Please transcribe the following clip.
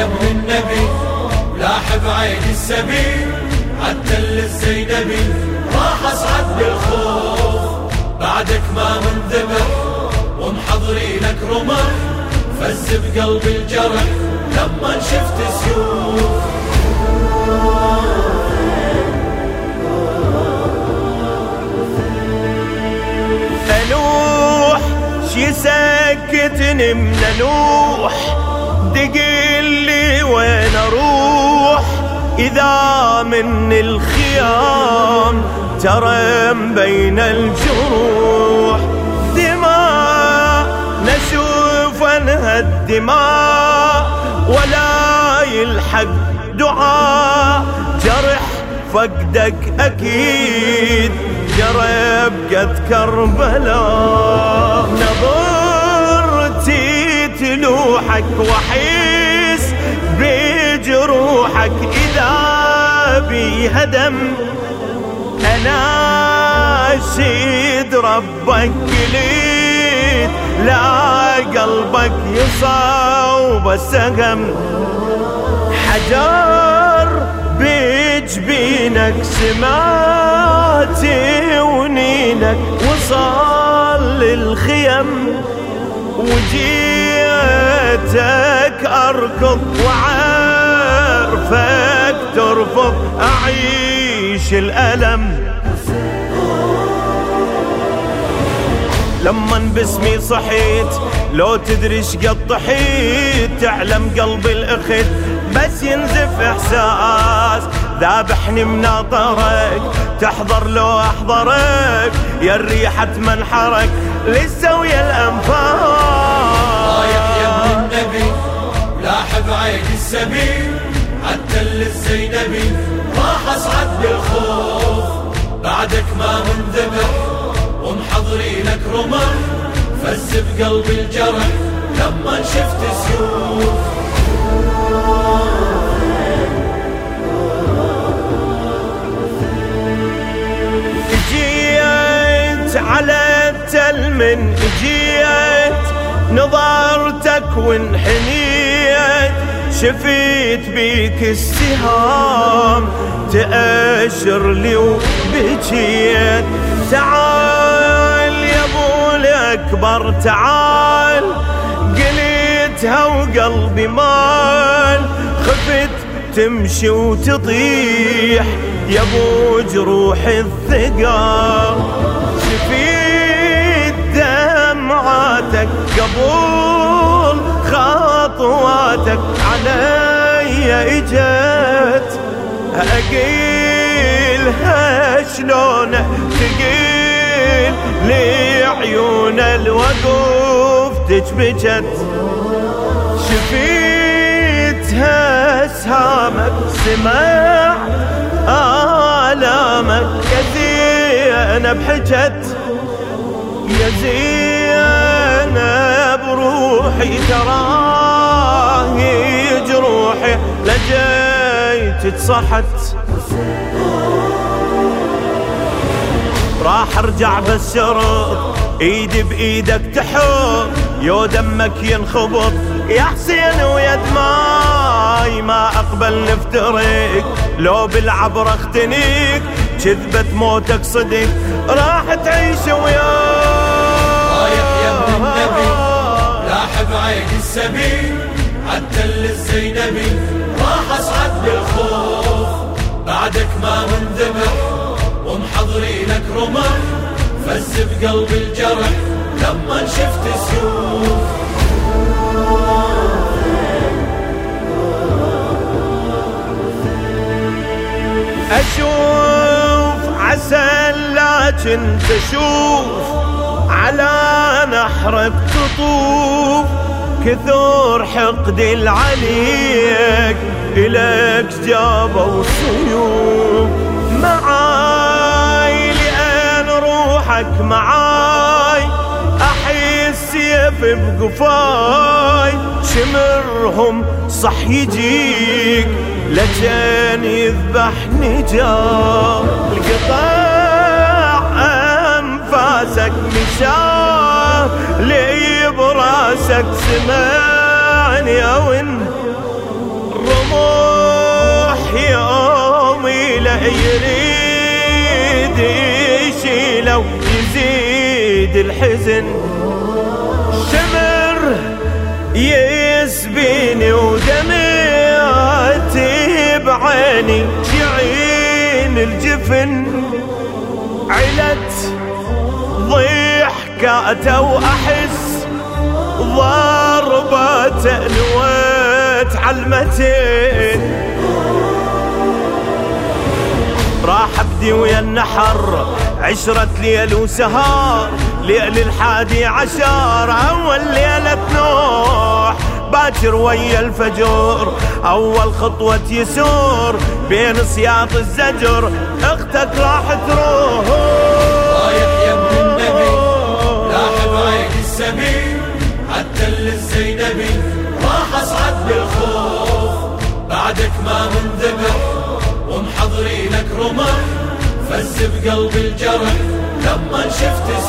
ابن النبي لاحب عين السبيل عالتل الزينبي راح اصعد بالخوف بعدك ما منذبح ومحضري لك رمح فز بقلبي الجرح لما شفت سيوف. ألوح شي سكتني من ألوح دقيلي وين أروح إذا من الخيام ترم بين الجروح دماء نشوف انها الدماء ولا يلحق دعاء جرح فقدك أكيد جرب قد كربلاء نظرتي تلوحك وحيس بجروحك إذا بي هدم أناشد ربك ليت لا قلبك يصاوب السهم حجر بجبينك سماتي ونينك وصل للخيم وجيتك أركض وعارفك ترفض أعيش الألم لما باسمي صحيت لو تدري شقد طحيت تعلم قلبي الأخت بس ينزف إحساس ذابحني مناطرك تحضر لو أحضرك يا الريحة منحرك لسه ويا الأنفاس. رايح يا ابن النبي لاحب عين السبيل عالتل الزينبي راح أصعد بالخوف بعدك ما منذبح ومحضري لك رمح فز بقلبي الجرح لما شفت سيوف. جيت على التل من جيت نظرتك وانحنيت شفيت بيك السهام تأشر لي وبكيت تعال يا ابو الاكبر تعال قليتها وقلبي مال خفت تمشي وتطيح يا ابو جروح الثقال شفيت دمعاتك قبول خطواتك علي اجت اقيلها شلون تقيل لعيون الوقوف تجبجت شفيتها اسهامك سمع آلامك يا زينب حجت يا زينب روحي تراهي جروحي لجيت تصحت راح ارجع بالشرط ايدي بايدك تحط يو دمك ينخبط يا حسين ويا دماي ما اقبل نفترق لو بالعبر اختنيك كذبت موتك صدق راح تعيش وياك. رايح يا ابن النبي لاحب عين السبيل عالتل الزينبي راح اصعد بالخوف بعدك ما منذبح ومحضري لك رمح فز بقلبي الجرح لما شفت سيوف. أشوف عسل لكن تشوف على نحرك تطوف كثر حقدي العليك إلك جابوا سيوف معاي لأن روحك معاي أحس سيف بقفاي شمرهم صح يجيك لجان يذبحني جار القطاع أنفاسك مشاه لي براسك سمعني أون الرموح يومي لا يريد يشيله يزيد الحزن، شمر يسبيني ودمعتي بعيني شعين الجفن، علت ضحكاته وأحس ضربة نويت علمتين، راح ابدي ويا النحر 10 ليل وسهار، ليل 11 أول ليلة نوح، باكر ويا الفجر أول خطوة يسور، بين سياط الزجر اختك راح تروح. رايح يا ابن النبي لاحب عيد السبيل عالتل الزينبي، راح اصعد بالخوف بعدك ما منذبح، ومحضري لك رمح فز بقلبي الجرح، لما شفت